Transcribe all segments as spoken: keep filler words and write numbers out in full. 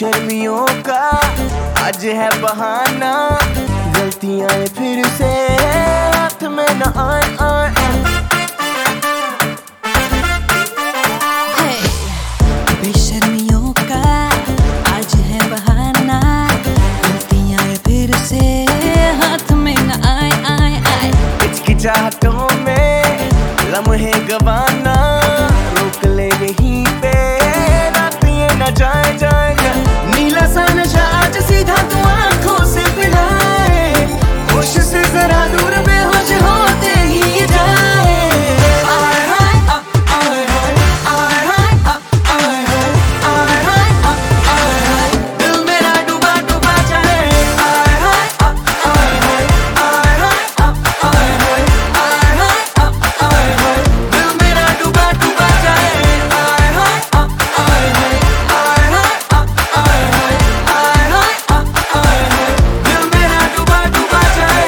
बेशर्मियों का आज है बहाना, गलतियां फिर से हाथ में न आए आए। बेशर्मियों का आज है बहाना, गलतियां फिर से हाथ में न आए आए आए। हिचकिचाहटों में लम्हे गवाना, रोक ले यहीं पे रात ये न जाए जाए जाए। नीला सा नशा आज सीधा तू आंखों से पिलाए, होश से जरा दूर बेहोश होते ही जाए। आए हाय आए हाय आए हाय आए हाय आए हाय आए हाय, दिल मेरा डूबा डूबा जाए। आए हाय आए हाय आए हाय आए हाय आए हाय आए हाय, दिल मेरा डूबा डूबा जाए। आए हाय आए हाय आए हाय आए हाय आए हाय आए हाय, दिल मेरा डूबा डूबा जाए।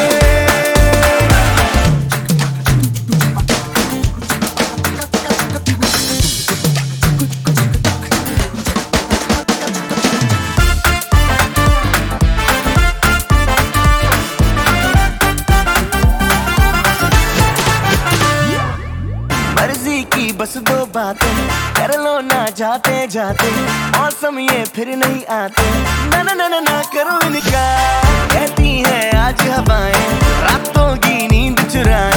मर्जी की बस दो बातें कर लो ना जाते जाते, मौसम ये फिर नहीं आते। ना ना ना ना ना करो इनका, कहती है आज हवाएं रातों की नींद चुराए।